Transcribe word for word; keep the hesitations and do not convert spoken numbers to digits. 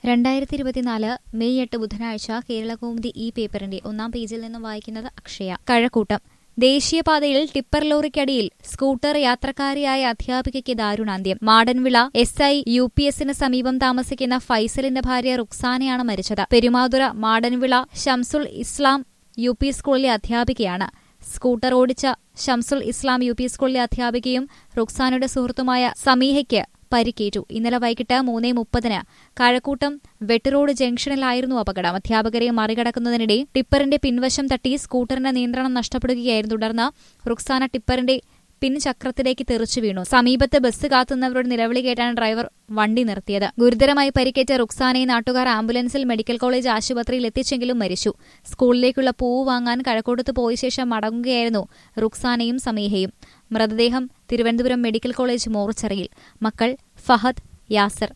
രണ്ടായിരത്തി ഇരുപത്തിനാല് മെയ് എട്ട് ബുധനാഴ്ച കേരളകൗമുദി ഈ പേപ്പറിന്റെ ഒന്നാം പേജിൽ നിന്നും വായിക്കുന്നത് അക്ഷയ. കഴക്കൂട്ടം ദേശീയപാതയിൽ ടിപ്പർ ലോറിക്കടിയിൽ സ്കൂട്ടർ യാത്രക്കാരിയായ അധ്യാപികയ്ക്ക് ദാരുണാന്ത്യം. Madanvila S I U P എസിന് സമീപം താമസിക്കുന്ന ഫൈസലിന്റെ ഭാര്യ റുക്സാനയാണ് മരിച്ചത്. പെരുമാതുറ മാടൻവിള ഷംസുൽ ഇസ്ലാം യു പി സ്കൂളിലെ അധ്യാപികയാണ്. സ്കൂട്ടർ ഓടിച്ച ഷംസുൽ ഇസ്ലാം യു പി സ്കൂളിലെ അധ്യാപികയും റുക്സാനയുടെ സുഹൃത്തുമായ സമീഹയ്ക്ക് പരിക്കേറ്റു. ഇന്നലെ വൈകിട്ട് മൂന്നേ മുപ്പതിന് കഴക്കൂട്ടം വെട്ടിറോഡ് ജംഗ്ഷനിലായിരുന്നു അപകടം. അധ്യാപകരെ മറികടക്കുന്നതിനിടെ ടിപ്പറിന്റെ പിൻവശം തട്ടി സ്കൂട്ടറിന്റെ നിയന്ത്രണം നഷ്ടപ്പെടുകയായിരുന്നു. തുടർന്ന് റുക്സാന ടിപ്പറിന്റെ പിൻചക്രത്തിലേക്ക് തെറിച്ചു വീണു. സമീപത്ത് ബസ് കാത്തുന്നവരുടെ നിലവിളി കേട്ടാണ് ഡ്രൈവർ വണ്ടി നിർത്തിയത്. ഗുരുതരമായി പരിക്കേറ്റ റുക്സാനയെ നാട്ടുകാർ ആംബുലൻസിൽ മെഡിക്കൽ കോളേജ് ആശുപത്രിയിൽ എത്തിച്ചെങ്കിലും മരിച്ചു. സ്കൂളിലേക്കുള്ള പൂവ് വാങ്ങാൻ കഴക്കൂട്ടത്ത് പോയ ശേഷം മടങ്ങുകയായിരുന്നു റുക്സാനയും സമീഹയും. മൃതദേഹം തിരുവനന്തപുരം മെഡിക്കൽ കോളേജ് മോർച്ചറിയിൽ. മക്കൾ ഫഹദ്, യാസർ.